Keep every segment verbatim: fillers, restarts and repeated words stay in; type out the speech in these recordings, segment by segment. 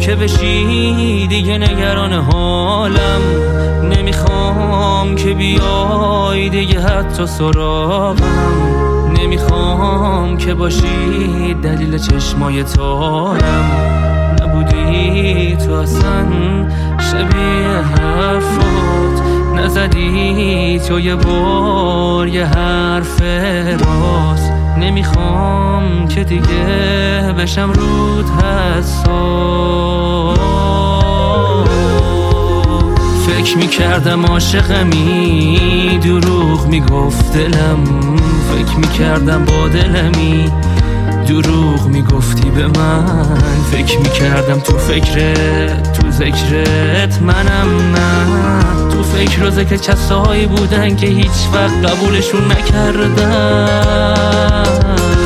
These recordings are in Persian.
که بشی دیگه نگران حالم. نمیخوام که بیای دیگه حتی سراغم. نمیخوام که باشی دلیل چشمای تارم. نبودی تو اصلا شبیه حرفات، نزدی تو یه بار یه حرف راست. نمیخوام که دیگه بشم رود حساس. فکر میکردم عاشقمی، دروغ میگفت دلم. فکر میکردم با دلمی، دروغ میگفتی به من. فکر میکردم تو فکرت، تو ذکرت منم. نه تو فکر روزه که کسایی بودن که هیچ وقت قبولشون نکردم.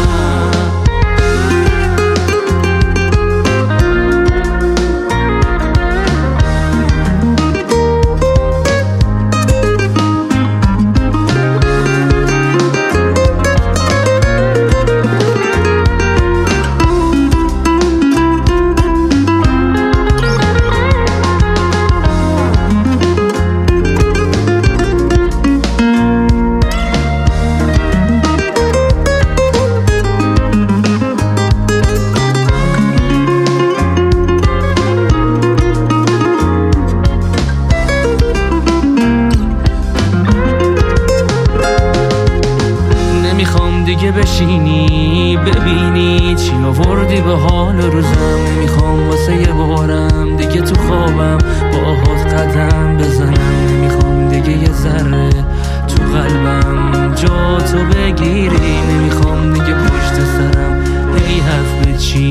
دیگه بشینی ببینی چی آوردی به حال روزم. نمیخوام واسه یه بارم دیگه تو خوابم باهات قدم بزنم. نمیخوام دیگه یه ذره تو قلبم جا تو بگیری. نمیخوام دیگه پشت سرم هی حرف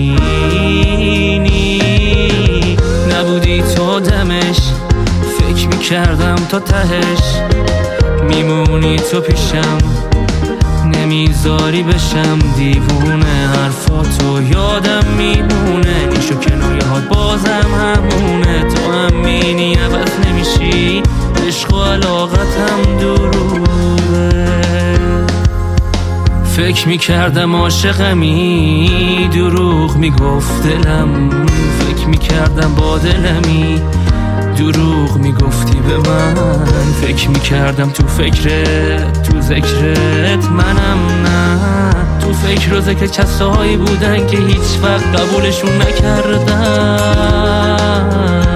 بچینی. نبودی تو دمش، فکر میکردم تا تهش میمونی تو پیشم. نمیذاری بشم دیوونه، حرفاتو یادم میمونه. نیشو کنایه هات بازم همونه. تو همینی عوض نمیشی، عشق و علاقتم دروغه. فکر میکردم عاشقمی، دروغ میگفت دلم. فکر میکردم با دلمی، دروغ میگفتی به من. فکر میکردم تو فکرت، تو ذکرت منم. نه تو فکر روزه که کسایی بودن که هیچ وقت قبولشون نکردم.